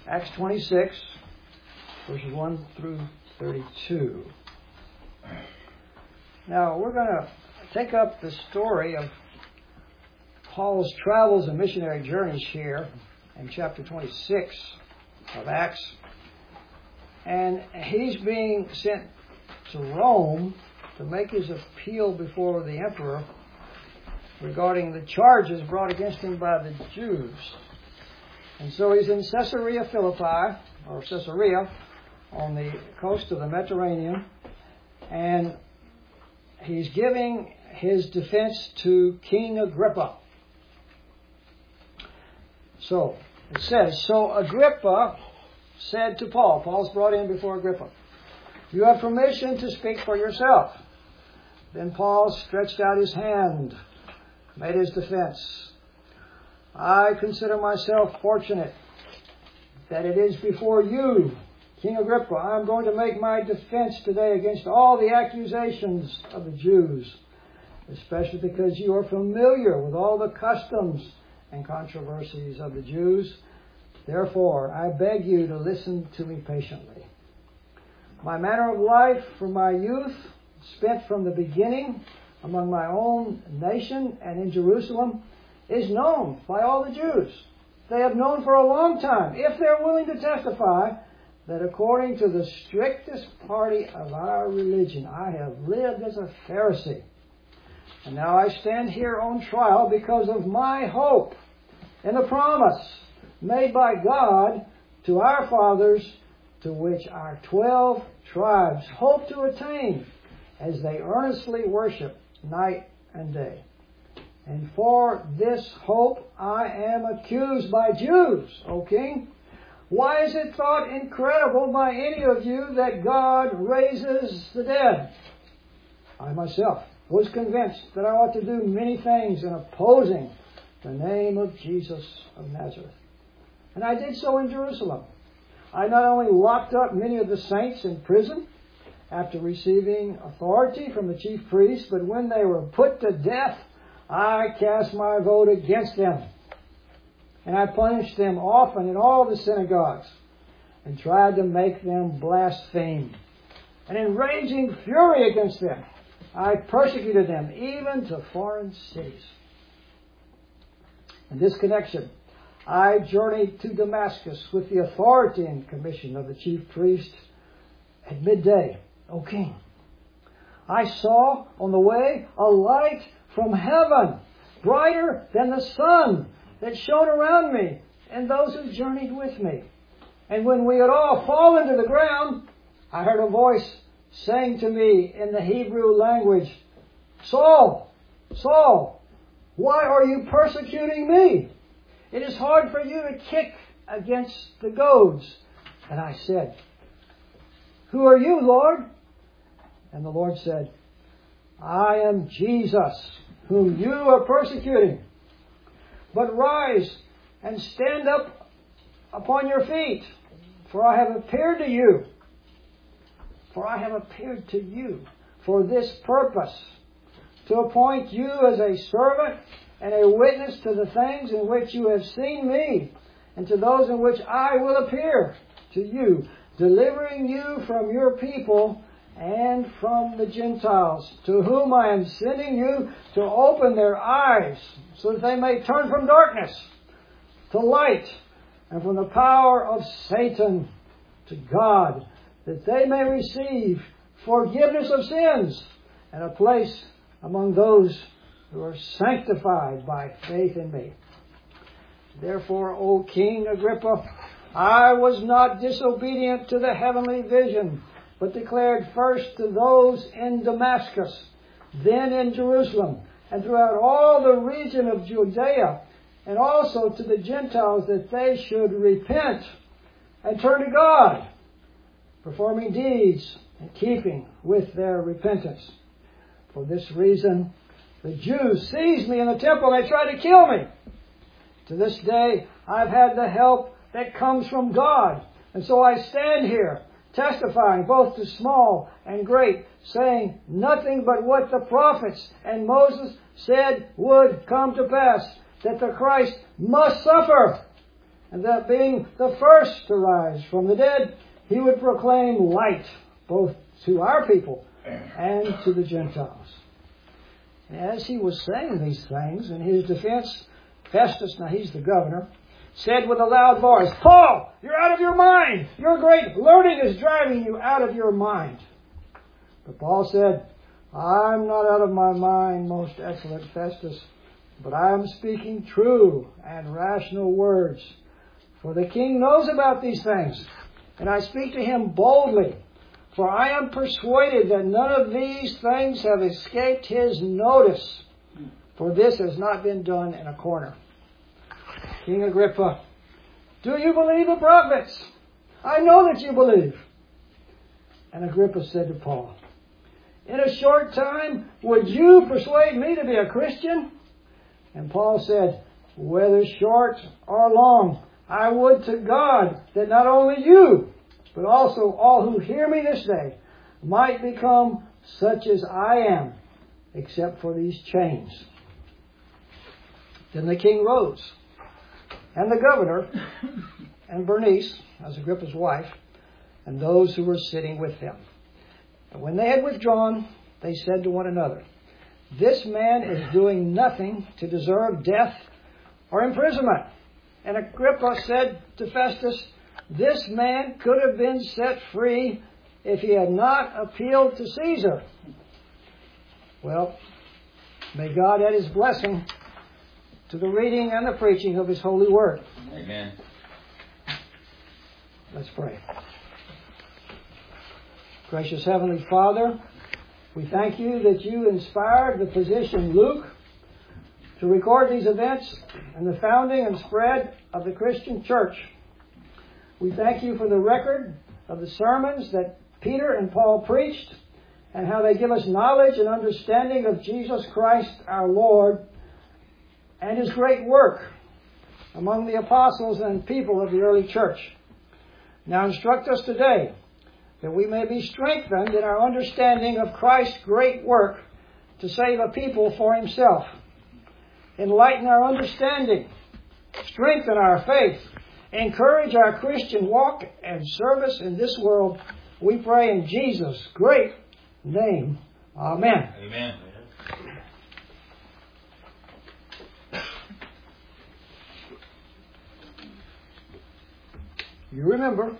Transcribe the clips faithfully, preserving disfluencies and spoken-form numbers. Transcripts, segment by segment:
Acts twenty-six, verses one through thirty-two. Now, we're going to take up the story of Paul's travels and missionary journeys here in chapter twenty-six of Acts. And he's being sent to Rome to make his appeal before the emperor regarding the charges brought against him by the Jews. And so he's in Caesarea Philippi, or Caesarea, on the coast of the Mediterranean, and he's giving his defense to King Agrippa. So, it says, So Agrippa said to Paul, Paul's brought in before Agrippa, "You have permission to speak for yourself." Then Paul stretched out his hand, made his defense. "I consider myself fortunate that it is before you, King Agrippa, I am going to make my defense today against all the accusations of the Jews, especially because you are familiar with all the customs and controversies of the Jews. Therefore, I beg you to listen to me patiently. My manner of life from my youth, spent from the beginning among my own nation and in Jerusalem, is known by all the Jews. They have known for a long time, if they're willing to testify, that according to the strictest party of our religion, I have lived as a Pharisee. And now I stand here on trial because of my hope in the promise made by God to our fathers, to which our twelve tribes hope to attain as they earnestly worship night and day. And for this hope I am accused by Jews, O king. Why is it thought incredible by any of you that God raises the dead? I myself was convinced that I ought to do many things in opposing the name of Jesus of Nazareth. And I did so in Jerusalem. I not only locked up many of the saints in prison after receiving authority from the chief priests, but when they were put to death, I cast my vote against them. And I punished them often in all the synagogues and tried to make them blaspheme. And in raging fury against them, I persecuted them even to foreign cities. In this connection, I journeyed to Damascus with the authority and commission of the chief priest at midday, O king. I saw on the way a light from heaven, brighter than the sun, that shone around me and those who journeyed with me. And when we had all fallen to the ground, I heard a voice saying to me in the Hebrew language, "Saul, Saul, why are you persecuting me? It is hard for you to kick against the goads." And I said, "Who are you, Lord?" And the Lord said, "I am Jesus, whom you are persecuting. But rise and stand up upon your feet, for I have appeared to you. For I have appeared to you for this purpose, to appoint you as a servant and a witness to the things in which you have seen me, and to those in which I will appear to you, delivering you from your people and from the Gentiles, to whom I am sending you to open their eyes, so that they may turn from darkness to light, and from the power of Satan to God, that they may receive forgiveness of sins and a place among those who are sanctified by faith in me. Therefore, O King Agrippa, I was not disobedient to the heavenly vision, but declared first to those in Damascus, then in Jerusalem, and throughout all the region of Judea, and also to the Gentiles, that they should repent and turn to God, performing deeds in keeping with their repentance. For this reason, the Jews seized me in the temple and they tried to kill me. To this day, I've had the help that comes from God. And so I stand here, testifying both to small and great, saying nothing but what the prophets and Moses said would come to pass, that the Christ must suffer and that being the first to rise from the dead, he would proclaim light both to our people and to the Gentiles. And as he was saying these things, in his defense, Festus, now he's the governor, said with a loud voice, "Paul, you're out of your mind! Your great learning is driving you out of your mind." But Paul said, "I'm not out of my mind, most excellent Festus, but I am speaking true and rational words. For the king knows about these things, and I speak to him boldly. For I am persuaded that none of these things have escaped his notice, for this has not been done in a corner." King Agrippa, "Do you believe the prophets? I know that you believe." And Agrippa said to Paul, "In a short time, would you persuade me to be a Christian?" And Paul said, "Whether short or long, I would to God that not only you, but also all who hear me this day, might become such as I am, except for these chains." Then the king rose, and the governor, and Bernice, as Agrippa's wife, and those who were sitting with him. And when they had withdrawn, they said to one another, "This man is doing nothing to deserve death or imprisonment." And Agrippa said to Festus, "This man could have been set free if he had not appealed to Caesar." Well, may God add his blessing to the reading and the preaching of his holy word. Amen. Let's pray. Gracious Heavenly Father, we thank you that you inspired the physician Luke to record these events and the founding and spread of the Christian church. We thank you for the record of the sermons that Peter and Paul preached and how they give us knowledge and understanding of Jesus Christ our Lord and his great work among the apostles and people of the early church. Now instruct us today that we may be strengthened in our understanding of Christ's great work to save a people for himself. Enlighten our understanding, strengthen our faith, encourage our Christian walk and service in this world. We pray in Jesus' great name. Amen. Amen. You remember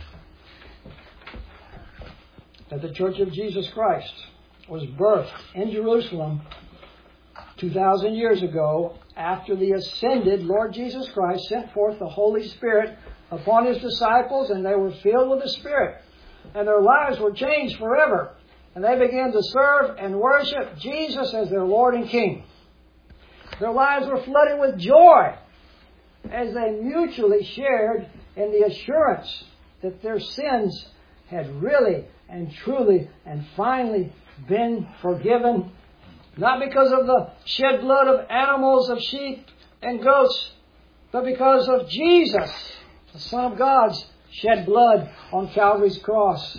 that the Church of Jesus Christ was birthed in Jerusalem two thousand years ago after the ascended Lord Jesus Christ sent forth the Holy Spirit upon his disciples, and they were filled with the Spirit. And their lives were changed forever. And they began to serve and worship Jesus as their Lord and King. Their lives were flooded with joy as they mutually shared in the assurance that their sins had really and truly and finally been forgiven. Not because of the shed blood of animals, of sheep and goats, but because of Jesus, the Son of God's shed blood on Calvary's cross.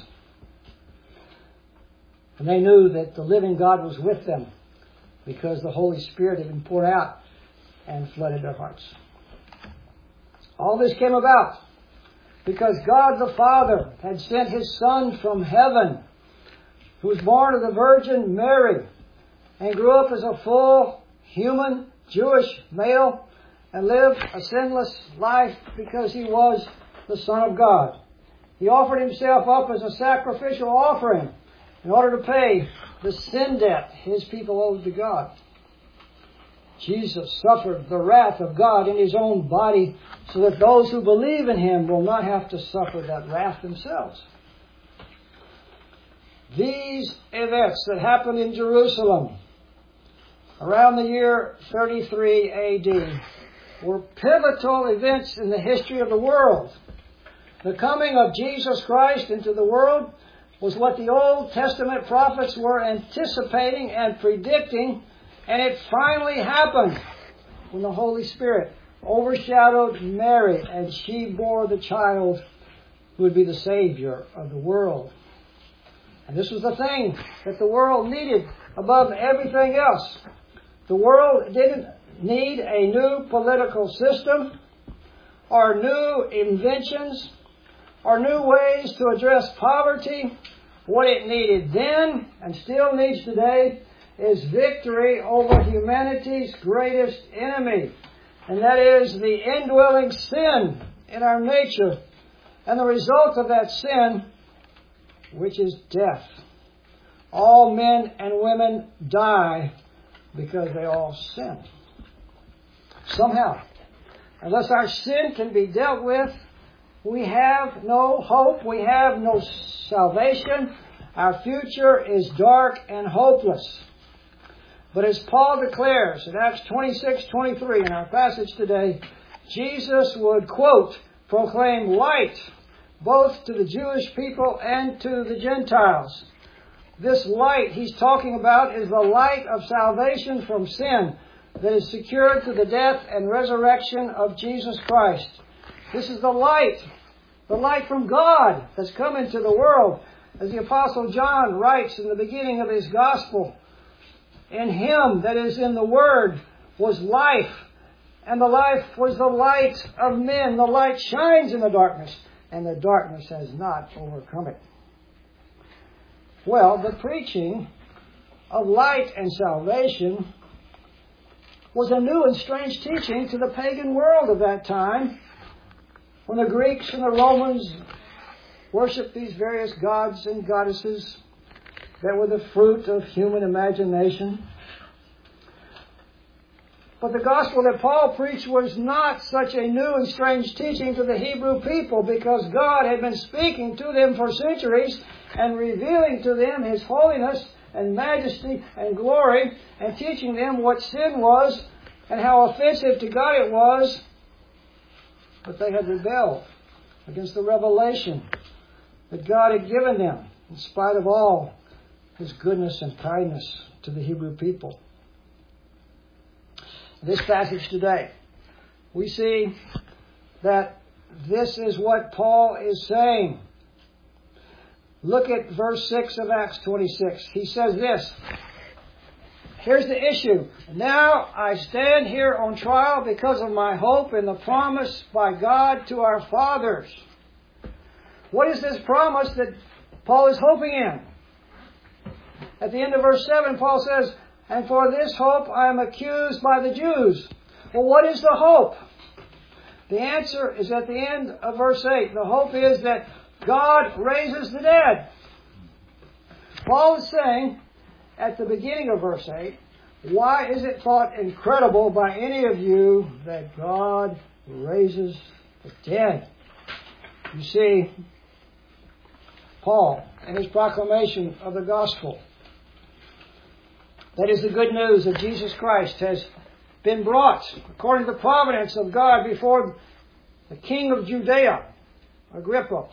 And they knew that the living God was with them because the Holy Spirit had been poured out and flooded their hearts. All this came about because God the Father had sent his Son from heaven, who was born of the Virgin Mary and grew up as a full human Jewish male and lived a sinless life because he was the Son of God. He offered himself up as a sacrificial offering in order to pay the sin debt his people owed to God. Jesus suffered the wrath of God in his own body so that those who believe in him will not have to suffer that wrath themselves. These events that happened in Jerusalem around the year thirty-three A D were pivotal events in the history of the world. The coming of Jesus Christ into the world was what the Old Testament prophets were anticipating and predicting, and it finally happened when the Holy Spirit overshadowed Mary and she bore the child who would be the Savior of the world. And this was the thing that the world needed above everything else. The world didn't need a new political system or new inventions or new ways to address poverty. What it needed then and still needs today is victory over humanity's greatest enemy. And that is the indwelling sin in our nature. And the result of that sin, which is death. All men and women die because they all sin. Somehow, unless our sin can be dealt with, we have no hope, we have no salvation. Our future is dark and hopeless. But as Paul declares in Acts twenty-six twenty-three in our passage today, Jesus would, quote, proclaim light both to the Jewish people and to the Gentiles. This light he's talking about is the light of salvation from sin that is secured through the death and resurrection of Jesus Christ. This is the light, the light from God that's come into the world. As the Apostle John writes in the beginning of his gospel, in him, that is in the Word, was life, and the life was the light of men. The light shines in the darkness, and the darkness has not overcome it. Well, the preaching of light and salvation was a new and strange teaching to the pagan world of that time, when the Greeks and the Romans worshipped these various gods and goddesses that were the fruit of human imagination. But the gospel that Paul preached was not such a new and strange teaching to the Hebrew people, because God had been speaking to them for centuries and revealing to them His holiness and majesty and glory, and teaching them what sin was and how offensive to God it was. But they had rebelled against the revelation that God had given them, in spite of all His goodness and kindness to the Hebrew people. This passage today, we see that this is what Paul is saying. Look at verse six of Acts twenty-six. He says this. Here's the issue. Now I stand here on trial because of my hope in the promise by God to our fathers. What is this promise that Paul is hoping in? At the end of verse seven, Paul says, and for this hope I am accused by the Jews. Well, what is the hope? The answer is at the end of verse eight. The hope is that God raises the dead. Paul is saying at the beginning of verse eight, why is it thought incredible by any of you that God raises the dead? You see, Paul, in his proclamation of the gospel, that is the good news that Jesus Christ has been brought, according to the providence of God, before the king of Judea, Agrippa.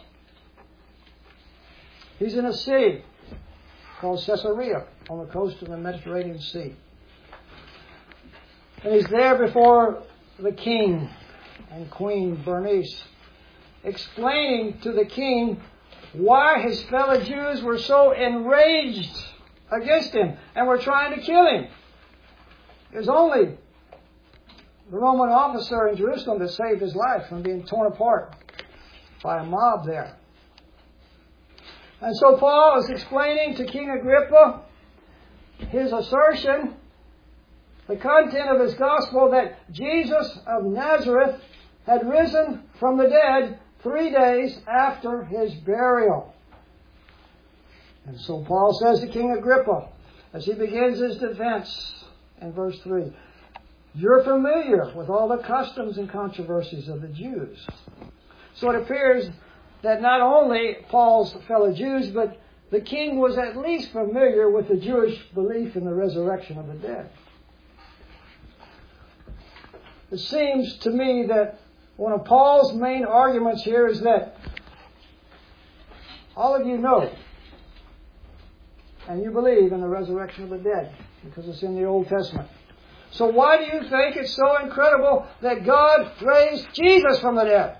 He's in a city called Caesarea on the coast of the Mediterranean Sea. And he's there before the king and Queen Bernice, explaining to the king why his fellow Jews were so enraged against him and were trying to kill him. It was only the Roman officer in Jerusalem that saved his life from being torn apart by a mob there. And so Paul is explaining to King Agrippa his assertion, the content of his gospel, that Jesus of Nazareth had risen from the dead three days after his burial. And so Paul says to King Agrippa, as he begins his defense in verse three, you're familiar with all the customs and controversies of the Jews. So it appears that not only Paul's fellow Jews, but the king was at least familiar with the Jewish belief in the resurrection of the dead. It seems to me that one of Paul's main arguments here is that all of you know and you believe in the resurrection of the dead because it's in the Old Testament. So why do you think it's so incredible that God raised Jesus from the dead?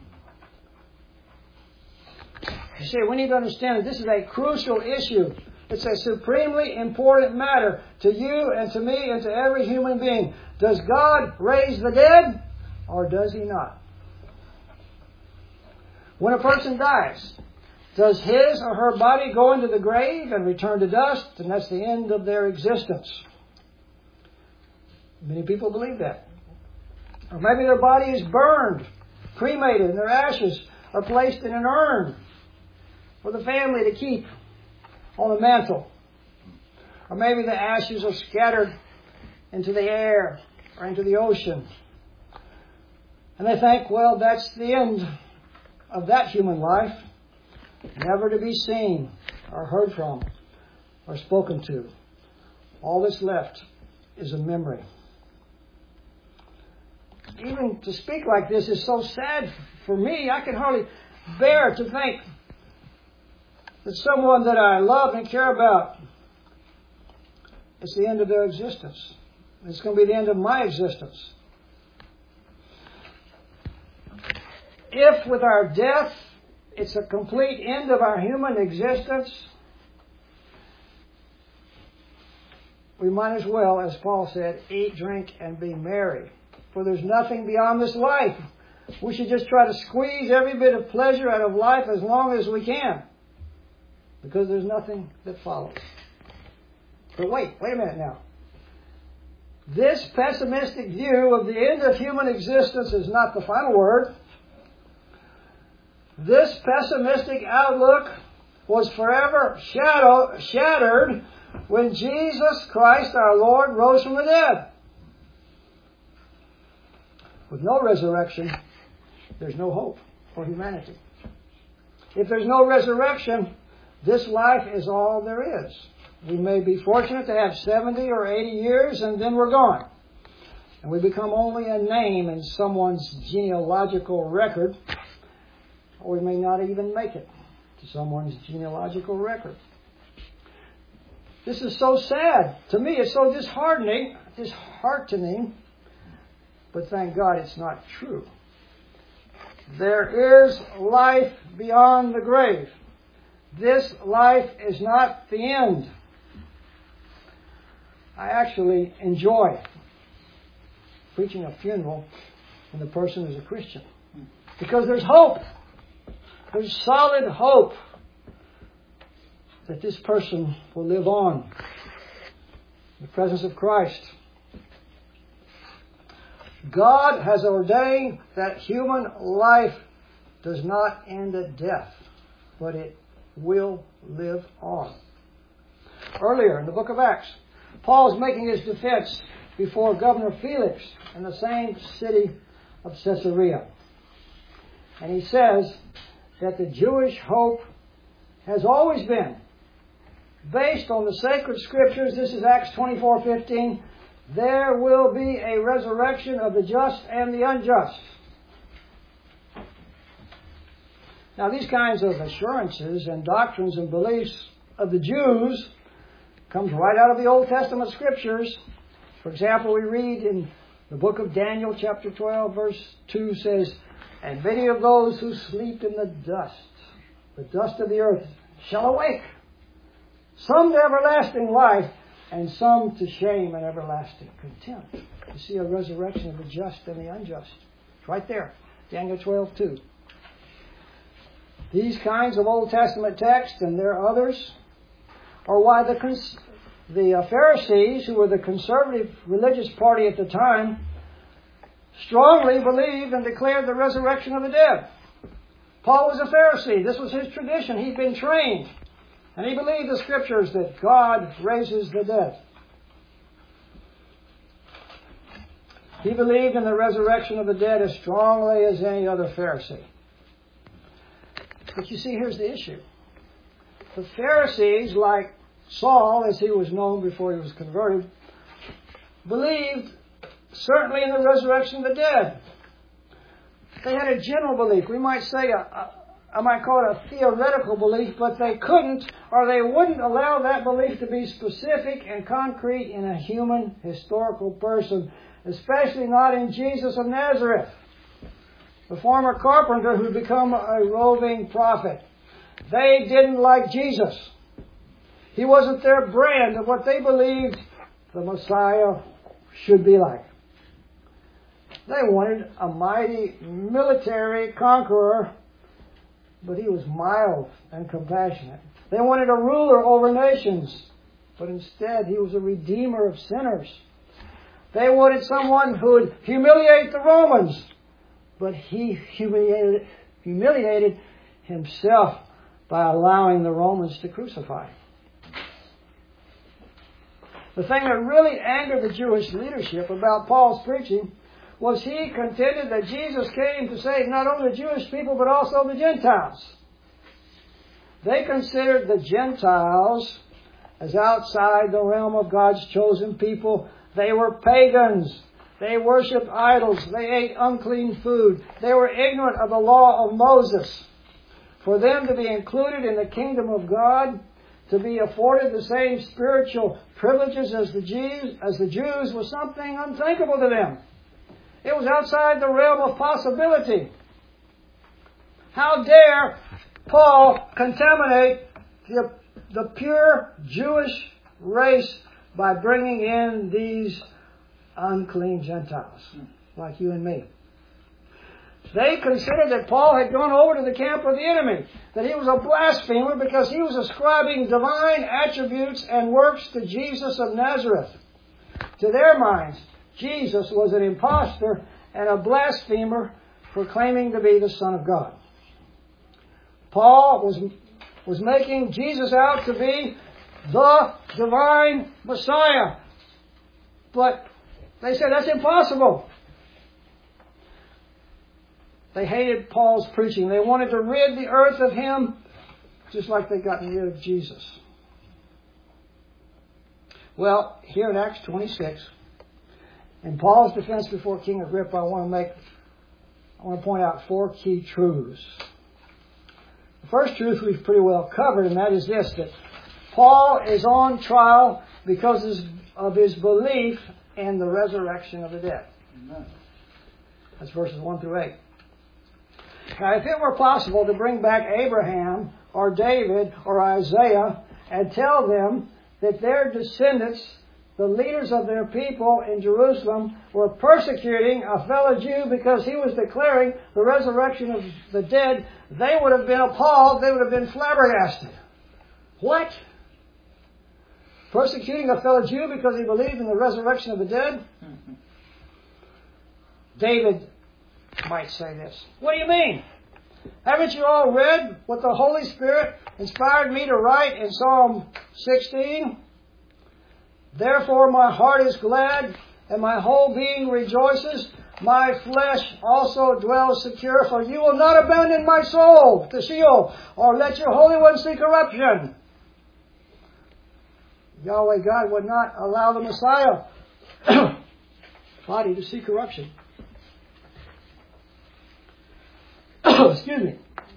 You see, we need to understand that this is a crucial issue. It's a supremely important matter to you and to me and to every human being. Does God raise the dead or does He not? When a person dies, does his or her body go into the grave and return to dust, and that's the end of their existence? Many people believe that. Or maybe their body is burned, cremated, and their ashes are placed in an urn for the family to keep on the mantle. Or maybe the ashes are scattered into the air or into the ocean. And they think, well, that's the end of that human life, never to be seen or heard from or spoken to. All that's left is a memory. Even to speak like this is so sad for me. I can hardly bear to think that someone that I love and care about, it's the end of their existence. It's going to be the end of my existence. If with our death, it's a complete end of our human existence, we might as well, as Paul said, eat, drink, and be merry. For there's nothing beyond this life. We should just try to squeeze every bit of pleasure out of life as long as we can. Because there's nothing that follows. But wait, wait a minute now. This pessimistic view of the end of human existence is not the final word. This pessimistic outlook was forever shadow, shattered when Jesus Christ our Lord rose from the dead. With no resurrection, there's no hope for humanity. If there's no resurrection, this life is all there is. We may be fortunate to have seventy or eighty years and then we're gone. And we become only a name in someone's genealogical record, or we may not even make it to someone's genealogical record. This is so sad. To me, it's so disheartening, disheartening, but thank God it's not true. There is life beyond the grave. This life is not the end. I actually enjoy preaching a funeral when the person is a Christian. Because there's hope. There's solid hope that this person will live on in the presence of Christ. God has ordained that human life does not end at death, but it will live on. Earlier in the book of Acts, Paul is making his defense before Governor Felix in the same city of Caesarea. And he says that the Jewish hope has always been based on the sacred scriptures. This is Acts twenty-four fifteen. There will be a resurrection of the just and the unjust. Now, these kinds of assurances and doctrines and beliefs of the Jews comes right out of the Old Testament scriptures. For example, we read in the book of Daniel, chapter twelve, verse two says, "And many of those who sleep in the dust, the dust of the earth, shall awake, some to everlasting life, and some to shame and everlasting contempt." You see a resurrection of the just and the unjust. It's right there, Daniel twelve two. These kinds of Old Testament texts, and there are others, are why the cons- the uh, Pharisees, who were the conservative religious party at the time, strongly believed and declared the resurrection of the dead. Paul was a Pharisee. This was his tradition. He'd been trained. And he believed the scriptures that God raises the dead. He believed in the resurrection of the dead as strongly as any other Pharisee. But you see, here's the issue. The Pharisees, like Saul, as he was known before he was converted, believed certainly in the resurrection of the dead. They had a general belief. We might say, a, a, I might call it a theoretical belief, but they couldn't or they wouldn't allow that belief to be specific and concrete in a human historical person, especially not in Jesus of Nazareth, the former carpenter who became a roving prophet. They didn't like Jesus. He wasn't their brand of what they believed the Messiah should be like. They wanted a mighty military conqueror but he was mild and compassionate. They wanted a ruler over nations, but instead he was a redeemer of sinners. They wanted someone who would humiliate the Romans, but he humiliated, humiliated himself by allowing the Romans to crucify him. The thing that really angered the Jewish leadership about Paul's preaching was he contended that Jesus came to save not only the Jewish people but also the Gentiles. They considered the Gentiles as outside the realm of God's chosen people. They were pagans. They worshipped idols. They ate unclean food. They were ignorant of the law of Moses. For them to be included in the kingdom of God, to be afforded the same spiritual privileges as the Jews, as the Jews was something unthinkable to them. It was outside the realm of possibility. How dare Paul contaminate the, the pure Jewish race by bringing in these unclean Gentiles, like you and me. They considered that Paul had gone over to the camp of the enemy, that he was a blasphemer because he was ascribing divine attributes and works to Jesus of Nazareth. To their minds, Jesus was an impostor and a blasphemer for claiming to be the Son of God. Paul was, was making Jesus out to be the divine Messiah. But they said that's impossible. They hated Paul's preaching. They wanted to rid the earth of him just like they got rid of Jesus. Well, here in Acts twenty-six, in Paul's defense before King Agrippa, I want to make, I want to point out four key truths. The first truth we've pretty well covered, and that is this, that Paul is on trial because of his belief in the resurrection of the dead. Amen. That's verses one through eight. Now, if it were possible to bring back Abraham or David or Isaiah and tell them that their descendants, the leaders of their people in Jerusalem, were persecuting a fellow Jew because he was declaring the resurrection of the dead, they would have been appalled. They would have been flabbergasted. What? Persecuting a fellow Jew because he believed in the resurrection of the dead? Mm-hmm. David might say this. What do you mean? Haven't you all read what the Holy Spirit inspired me to write in Psalm sixteen? Therefore my heart is glad, and my whole being rejoices. My flesh also dwells secure, for you will not abandon my soul to Sheol, or let your Holy One see corruption. Yahweh God would not allow the Messiah body to see corruption. Excuse me.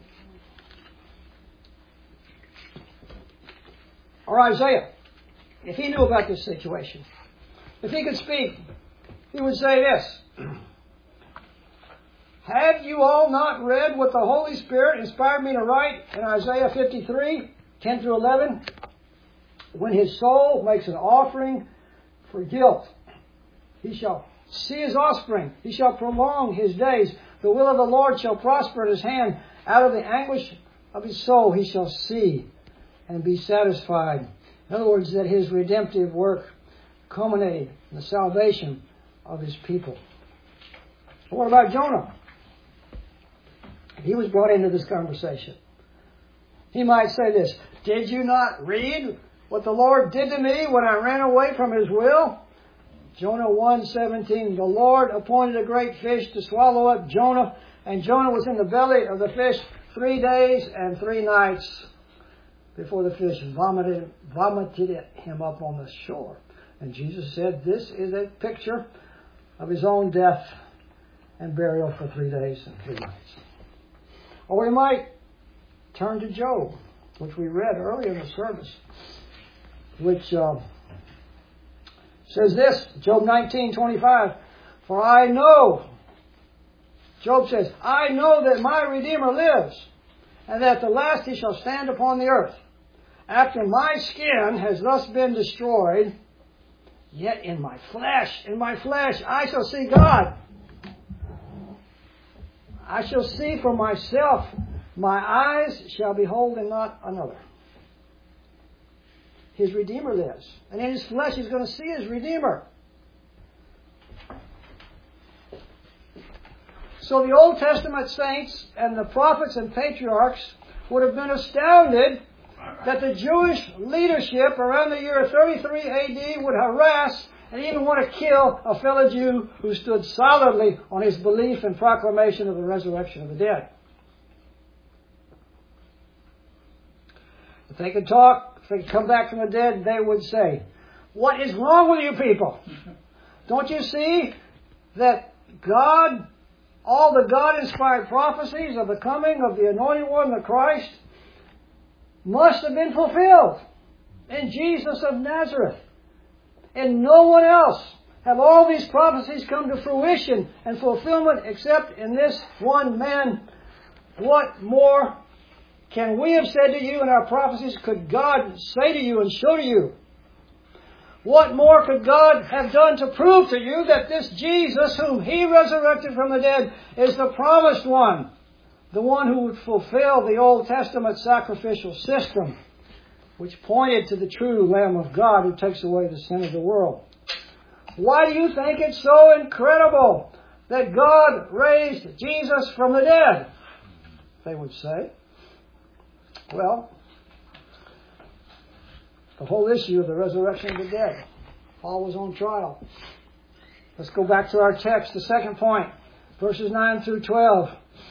Or Isaiah, if he knew about this situation, if he could speak, he would say this. Have you all not read what the Holy Spirit inspired me to write in Isaiah fifty-three, ten through eleven? When his soul makes an offering for guilt, he shall see his offspring. He shall prolong his days. The will of the Lord shall prosper in his hand. Out of the anguish of his soul he shall see and be satisfied. In other words, that his redemptive work culminated in the salvation of his people. But what about Jonah? He was brought into this conversation. He might say this, did you not read what the Lord did to me when I ran away from his will? Jonah one seventeen, the Lord appointed a great fish to swallow up Jonah, and Jonah was in the belly of the fish three days and three nights before the fish vomited, vomited him up on the shore. And Jesus said this is a picture of his own death and burial for three days and three nights. Or we might turn to Job, which we read earlier in the service, which uh, says this, Job nineteen twenty-five, for I know, Job says, I know that my Redeemer lives, and that at the last he shall stand upon the earth. After my skin has thus been destroyed, yet in my flesh, in my flesh, I shall see God. I shall see for myself My eyes shall behold and not another. His Redeemer lives. And in his flesh he's going to see his Redeemer. So the Old Testament saints and the prophets and patriarchs would have been astounded that the Jewish leadership around the year thirty-three A D would harass and even want to kill a fellow Jew who stood solidly on his belief and proclamation of the resurrection of the dead. If they could talk, if they could come back from the dead, they would say, "What is wrong with you people? Don't you see that God, all the God-inspired prophecies of the coming of the Anointed One, the Christ, must have been fulfilled in Jesus of Nazareth. And no one else have all these prophecies come to fruition and fulfillment except in this one man. What more can we have said to you in our prophecies could God say to you and show to you? What more could God have done to prove to you that this Jesus whom He resurrected from the dead is the promised one, the one who would fulfill the Old Testament sacrificial system, which pointed to the true Lamb of God who takes away the sin of the world? Why do you think it's so incredible that God raised Jesus from the dead?" They would say. Well, the whole issue of the resurrection of the dead. Paul was on trial. Let's go back to our text, the second point, verses nine through twelve.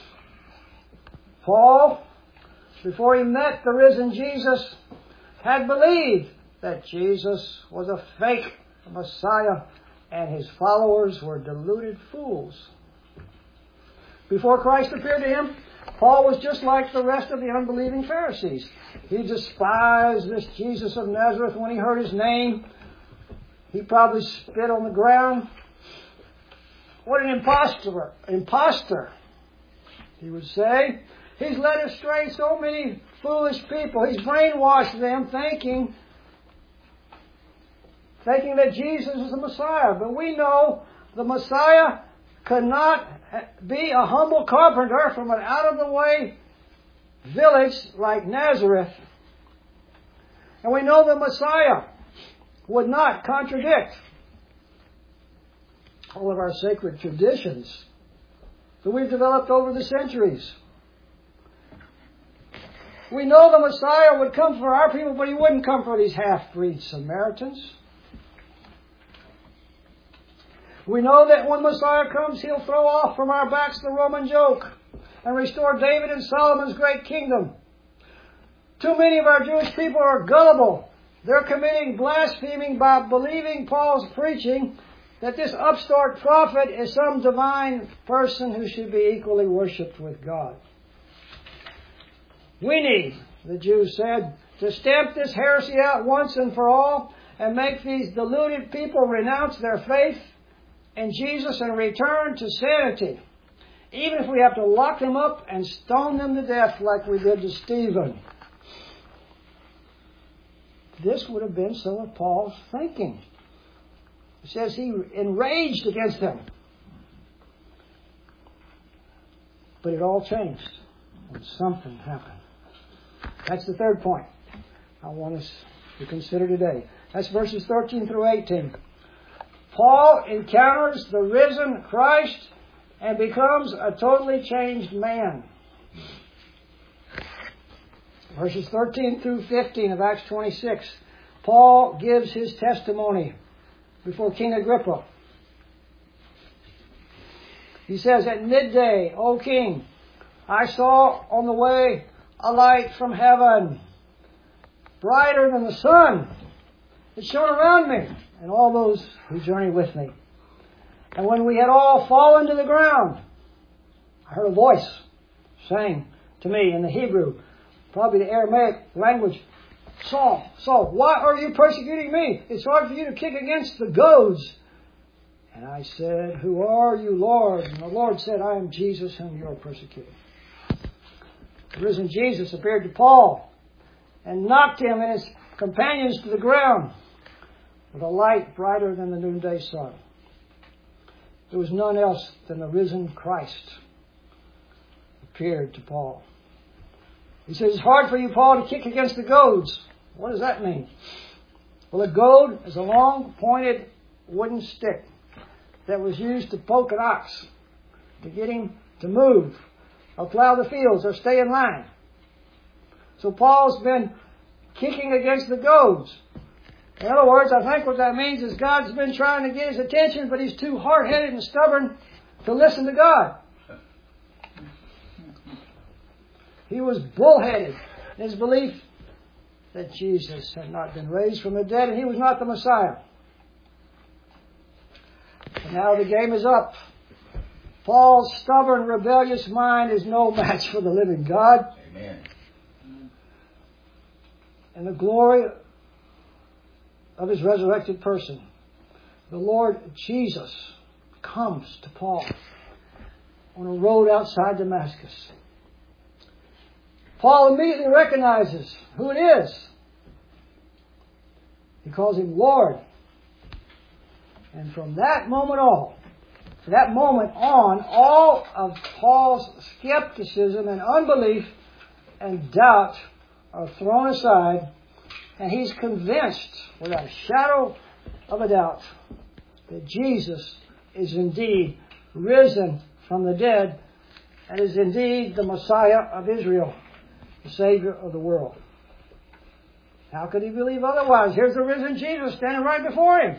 Paul, before he met the risen Jesus, had believed that Jesus was a fake Messiah and his followers were deluded fools. Before Christ appeared to him, Paul was just like the rest of the unbelieving Pharisees. He despised this Jesus of Nazareth. When he heard his name, he probably spit on the ground. "What an impostor, impostor," he would say. "He's led astray so many foolish people. He's brainwashed them thinking, thinking that Jesus is the Messiah." But we know the Messiah could not be a humble carpenter from an out-of-the-way village like Nazareth. And we know the Messiah would not contradict all of our sacred traditions that we've developed over the centuries. We know the Messiah would come for our people, but He wouldn't come for these half-breed Samaritans. We know that when Messiah comes, He'll throw off from our backs the Roman yoke and restore David and Solomon's great kingdom. Too many of our Jewish people are gullible. They're committing blaspheming by believing Paul's preaching that this upstart prophet is some divine person who should be equally worshipped with God. We need, the Jews said, to stamp this heresy out once and for all and make these deluded people renounce their faith in Jesus and return to sanity, even if we have to lock them up and stone them to death like we did to Stephen. This would have been some of Paul's thinking. It says he enraged against them. But it all changed when something happened. That's the third point I want us to consider today. That's verses thirteen through eighteen. Paul encounters the risen Christ and becomes a totally changed man. Verses thirteen through fifteen of Acts twenty-six. Paul gives his testimony before King Agrippa. He says, "At midday, O King, I saw on the way a light from heaven, brighter than the sun. It shone around me and all those who journeyed with me. And when we had all fallen to the ground, I heard a voice saying to me in the Hebrew, probably the Aramaic language, 'Saul, Saul, why are you persecuting me? It's hard for you to kick against the goads.' And I said, 'Who are you, Lord?' And the Lord said, 'I am Jesus whom you are persecuting.'" The risen Jesus appeared to Paul and knocked him and his companions to the ground with a light brighter than the noonday sun. There was none else than the risen Christ appeared to Paul. He says, it's hard for you, Paul, to kick against the goads. What does that mean? Well, a goad is a long, pointed wooden stick that was used to poke an ox, to get him to move, or plow the fields, or stay in line. So Paul's been kicking against the goads. In other words, I think what that means is God's been trying to get his attention, but he's too hard-headed and stubborn to listen to God. He was bullheaded in his belief that Jesus had not been raised from the dead and he was not the Messiah. And now the game is up. Paul's stubborn, rebellious mind is no match for the living God. Amen. And the glory of his resurrected person, the Lord Jesus, comes to Paul on a road outside Damascus. Paul immediately recognizes who it is. He calls him Lord. And from that moment on, from that moment on, all of Paul's skepticism and unbelief and doubt are thrown aside, and he's convinced, without a shadow of a doubt, that Jesus is indeed risen from the dead and is indeed the Messiah of Israel, the Savior of the world. How could he believe otherwise? Here's the risen Jesus standing right before him.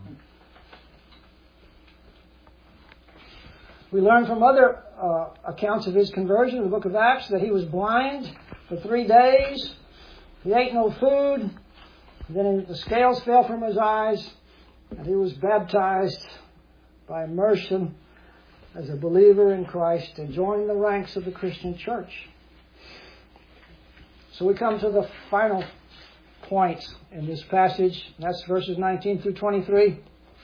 We learn from other uh, accounts of his conversion in the book of Acts that he was blind for three days. He ate no food. Then the scales fell from his eyes, and he was baptized by immersion as a believer in Christ and joined the ranks of the Christian church. So we come to the final point in this passage. That's verses nineteen through twenty-three.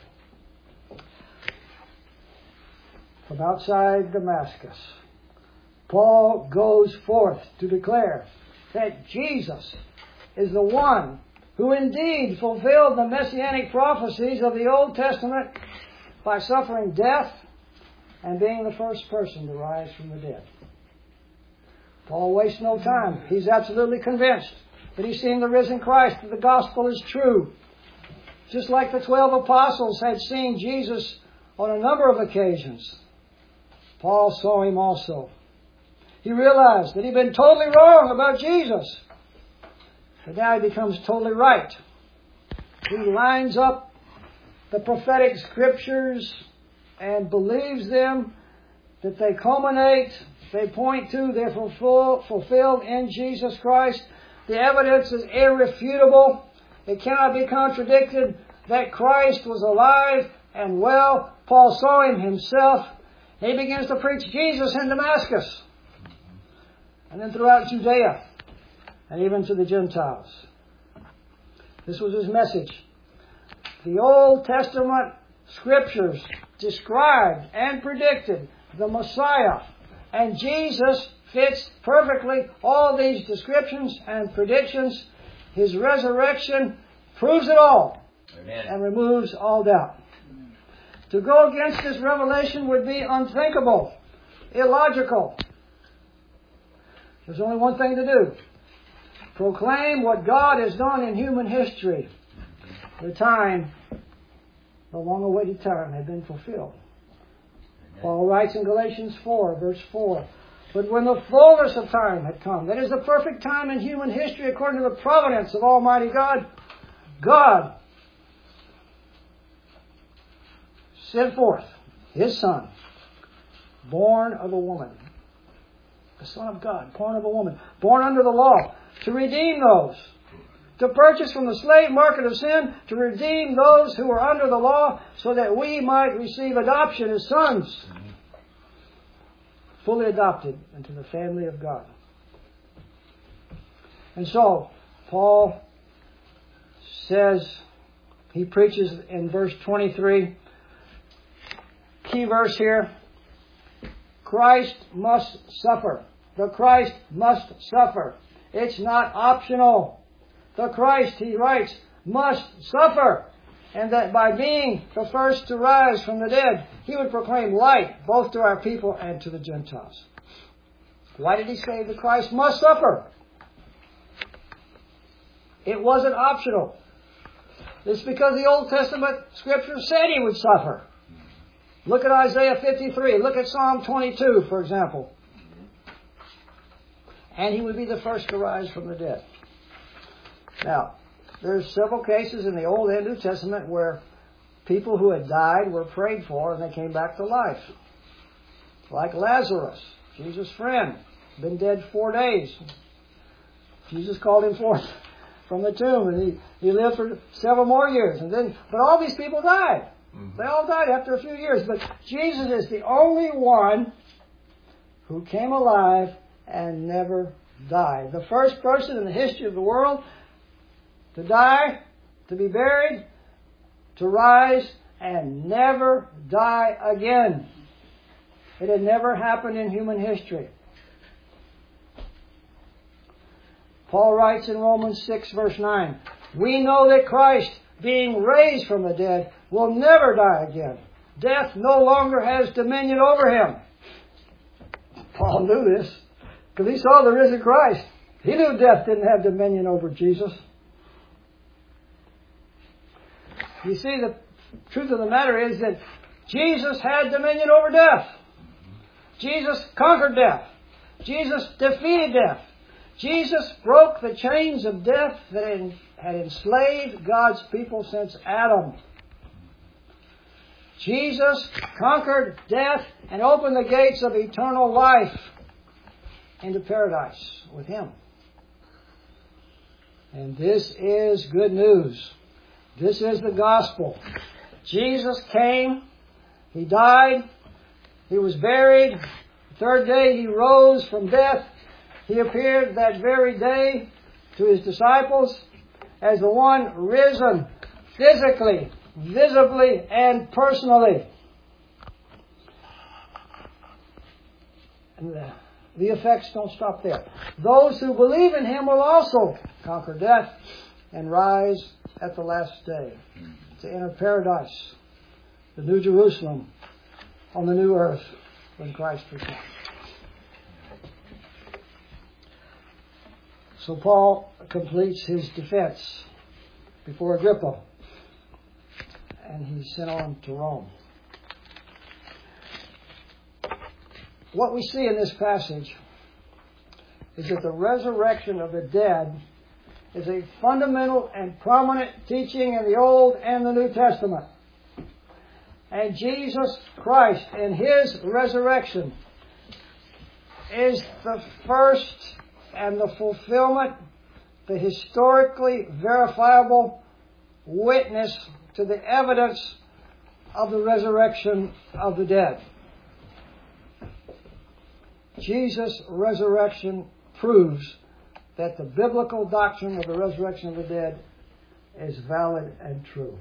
From outside Damascus, Paul goes forth to declare that Jesus is the one who indeed fulfilled the messianic prophecies of the Old Testament by suffering death and being the first person to rise from the dead. Paul wastes no time. He's absolutely convinced that he's seen the risen Christ, that the gospel is true. Just like the twelve apostles had seen Jesus on a number of occasions, Paul saw him also. He realized that he'd been totally wrong about Jesus, but now he becomes totally right. He lines up the prophetic scriptures and believes them, that they culminate, they point to, they're fulfill, fulfilled in Jesus Christ. The evidence is irrefutable. It cannot be contradicted that Christ was alive and well. Paul saw him himself. He begins to preach Jesus in Damascus, and then throughout Judea, and even to the Gentiles. This was his message. The Old Testament scriptures described and predicted the Messiah, and Jesus fits perfectly all these descriptions and predictions. His resurrection proves it all. Amen. And removes all doubt. To go against this revelation would be unthinkable, illogical. There's only one thing to do. Proclaim what God has done in human history. The time, the long-awaited time, had been fulfilled. Paul writes in Galatians four, verse four, but when the fullness of time had come, that is the perfect time in human history according to the providence of Almighty God, God sent forth His Son, born of a woman. The Son of God, born of a woman, born under the law, to redeem those, to purchase from the slave market of sin, to redeem those who were under the law, so that we might receive adoption as sons, fully adopted into the family of God. And so, Paul says, he preaches in verse twenty-three, key verse here, Christ must suffer. The Christ must suffer. It's not optional. The Christ, he writes, must suffer. And that by being the first to rise from the dead, he would proclaim light both to our people and to the Gentiles. Why did he say the Christ must suffer? It wasn't optional. It's because the Old Testament Scripture said he would suffer. Look at Isaiah fifty-three. Look at Psalm twenty-two, for example. And he would be the first to rise from the dead. Now, there's several cases in the Old and New Testament where people who had died were prayed for and they came back to life. Like Lazarus, Jesus' friend, been dead four days. Jesus called him forth from the tomb, and he, he lived for several more years. And then, but all these people died. Mm-hmm. They all died after a few years. But Jesus is the only one who came alive and never died. The first person in the history of the world to die, to be buried, to rise, and never die again. It had never happened in human history. Paul writes in Romans six, verse nine, "We know that Christ, being raised from the dead, will never die again. Death no longer has dominion over him." Paul knew this because he saw the risen Christ. He knew death didn't have dominion over Jesus. You see, the truth of the matter is that Jesus had dominion over death. Jesus conquered death. Jesus defeated death. Jesus broke the chains of death that had enslaved God's people since Adam. Jesus conquered death and opened the gates of eternal life into paradise with Him. And this is good news. This is the gospel. Jesus came. He died. He was buried. The third day He rose from death. He appeared that very day to His disciples as the one risen physically, visibly, and personally. And the, the effects don't stop there. Those who believe in Him will also conquer death and rise at the last day to enter paradise, the New Jerusalem on the new earth when Christ returns. So Paul completes his defense before Agrippa, and he's sent on to Rome. What we see in this passage is that the resurrection of the dead is a fundamental and prominent teaching in the Old and the New Testament. And Jesus Christ in His resurrection is the first and the fulfillment, the historically verifiable witness to the evidence of the resurrection of the dead. Jesus' resurrection proves that the biblical doctrine of the resurrection of the dead is valid and true.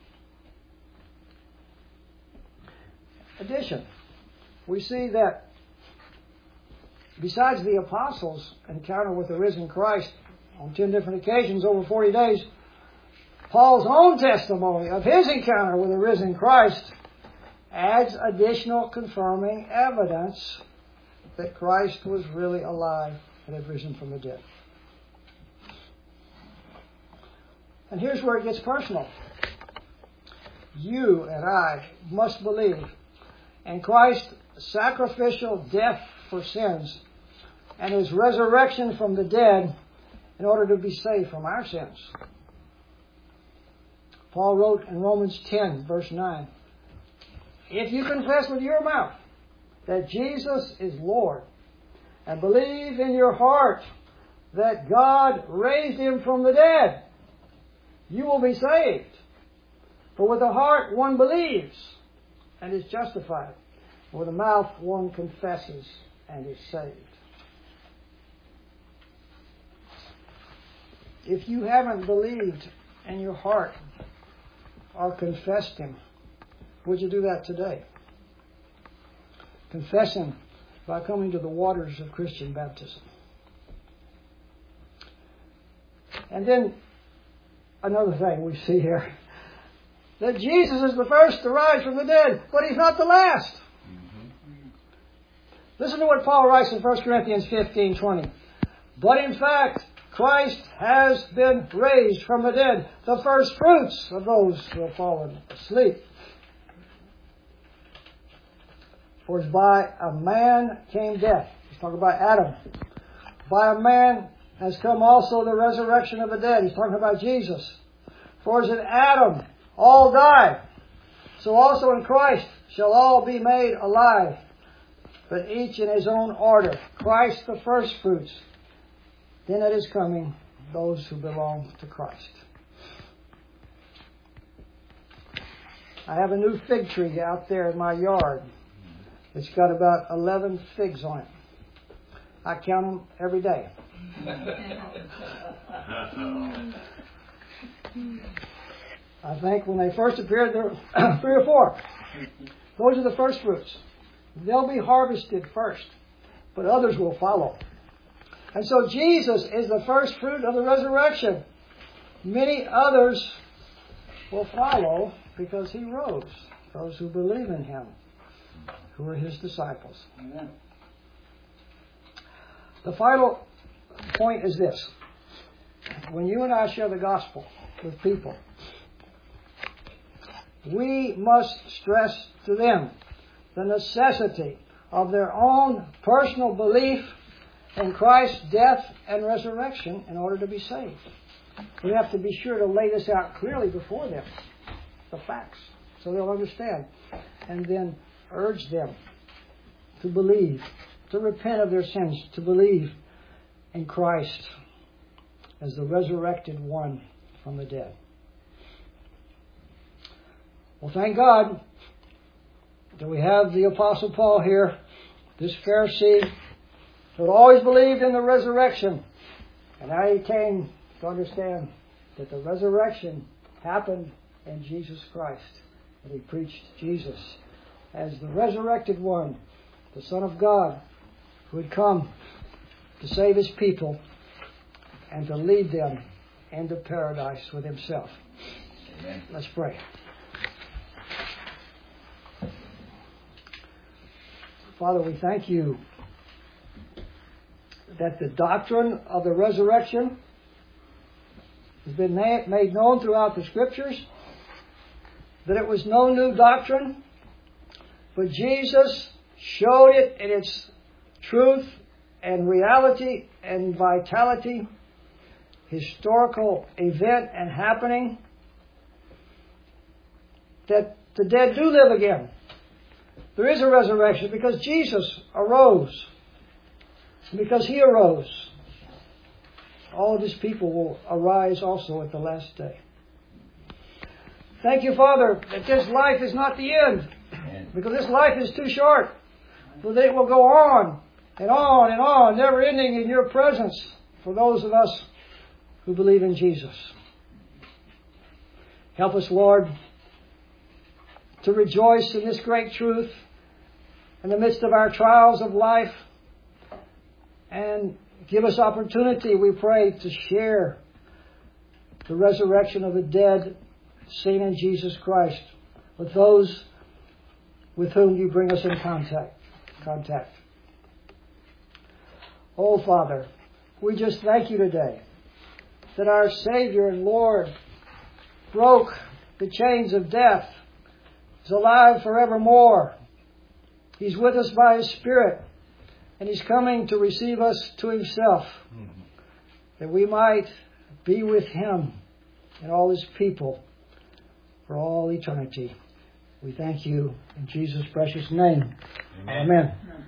In addition, we see that besides the apostles' encounter with the risen Christ on ten different occasions over forty days, Paul's own testimony of his encounter with the risen Christ adds additional confirming evidence that Christ was really alive and had risen from the dead. And here's where it gets personal. You and I must believe in Christ's sacrificial death for sins and His resurrection from the dead in order to be saved from our sins. Paul wrote in Romans ten, verse nine, "If you confess with your mouth that Jesus is Lord and believe in your heart that God raised Him from the dead, you will be saved. For with the heart one believes and is justified. With the mouth one confesses and is saved." If you haven't believed in your heart or confessed Him, would you do that today? Confess Him by coming to the waters of Christian baptism. And then another thing we see here, that Jesus is the first to rise from the dead, but He's not the last. Listen to what Paul writes in First Corinthians fifteen twenty. But in fact, Christ has been raised from the dead, the first fruits of those who have fallen asleep. For as by a man came death. He's talking about Adam. By a man has come also the resurrection of the dead. He's talking about Jesus. For as in Adam all die, so also in Christ shall all be made alive, but each in his own order. Christ the first fruits. Then at his coming, those who belong to Christ. I have a new fig tree out there in my yard. It's got about eleven figs on it. I count them every day. I think when they first appeared, there were three or four. Those are the first fruits. They'll be harvested first, but others will follow. And so Jesus is the first fruit of the resurrection. Many others will follow because he rose. Those who believe in him, who are his disciples. Amen. The final point is this. When you and I share the gospel with people, we must stress to them the necessity of their own personal belief in Christ's death and resurrection in order to be saved. We have to be sure to lay this out clearly before them, the facts, so they'll understand. And then urge them to believe, to repent of their sins, to believe in Christ as the resurrected one from the dead. Well, thank God that we have the Apostle Paul here, this Pharisee who had always believed in the resurrection. And now he came to understand that the resurrection happened in Jesus Christ. And he preached Jesus as the resurrected one, the Son of God, who had come to save his people and to lead them into paradise with himself. Amen. Let's pray. Father, we thank you that the doctrine of the resurrection has been made known throughout the Scriptures, that it was no new doctrine, but Jesus showed it in its truth and reality and vitality, historical event and happening, that the dead do live again. There is a resurrection because Jesus arose. And because he arose, all of his people will arise also at the last day. Thank you, Father, that this life is not the end. Because this life is too short. For that it will go on and on and on, never ending in your presence for those of us who believe in Jesus. Help us, Lord, to rejoice in this great truth in the midst of our trials of life, and give us opportunity, we pray, to share the resurrection of the dead seen in Jesus Christ with those with whom you bring us in contact. contact. Oh, Father, we just thank you today that our Savior and Lord broke the chains of death, is alive forevermore. He's with us by his Spirit, and he's coming to receive us to himself, mm-hmm. that we might be with him and all his people for all eternity. We thank you in Jesus' precious name. Amen. Amen.